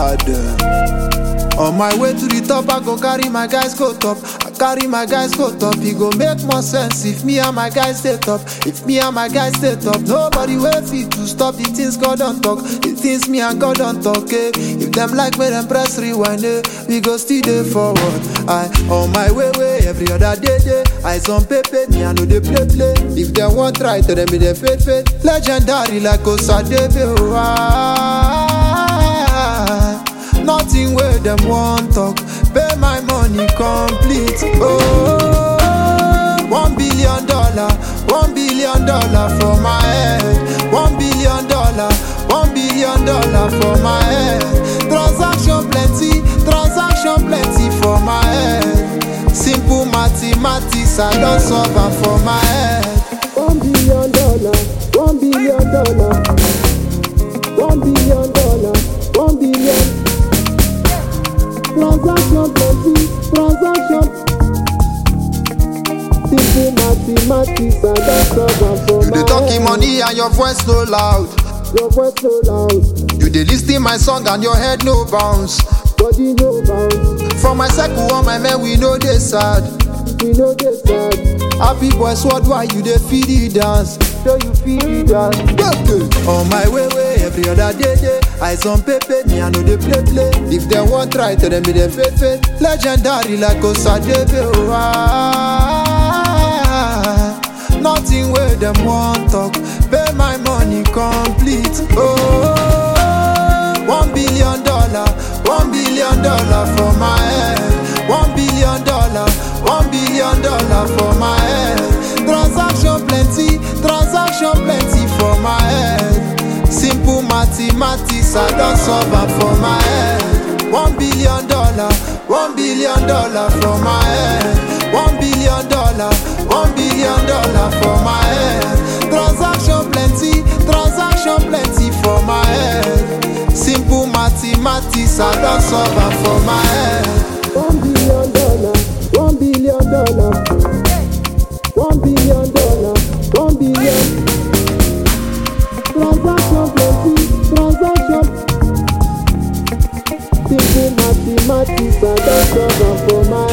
On my way to the top, I go carry my guys go top. I carry my guys go top. It go make more sense if me and my guys stay top. If me and my guys stay top, nobody will fit to stop the things God don't talk. The things me and God don't talk. Eh? If them like me, then press rewind. Eh? We go still day forward. I on my way every other day. Eyes on paper, me I know they play. If they want try, tell them be they faith. Legendary like Osadebe. Nothing where them want talk. Pay my money complete. Oh, $1 billion, $1 billion for my head. $1 billion, $1 billion for my head. Transaction plenty for my head. Simple mathematics, I don't solve am for my head. $1 billion, $1 billion, $1 billion, $1 billion. Transaction plenty. Simple mathematics, I don't solve am for You my dey talking head. money and your voice no loud. Your voice so loud, You dey lis ten my song and your head no bounce. body no bounce. For my circle, all my men we know they sad. We know they sad, Happy boys, what why you dey feel the dance? so you feel it dance. On my way every other day. Eyes on paper, me I know they play. If they want try, tell them be they faith. Legendary like Osadebe. Nothing where them want talk. Pay my money complete. Oh, $1 billion, $1 billion for my head. $1 billion, $1 billion for my head. Transaction plenty for my head. Simple mathematics, I don't solve am for my head. $1 billion, $1 billion for my head. $1 billion, $1 billion for my head. Transaction plenty for my head. Simple mathematics, I don't solve am for my head. $1 billion, $1 billion, $1 billion, $1 billion. Transaction plenty. Simple mathematics, I don't solve am for my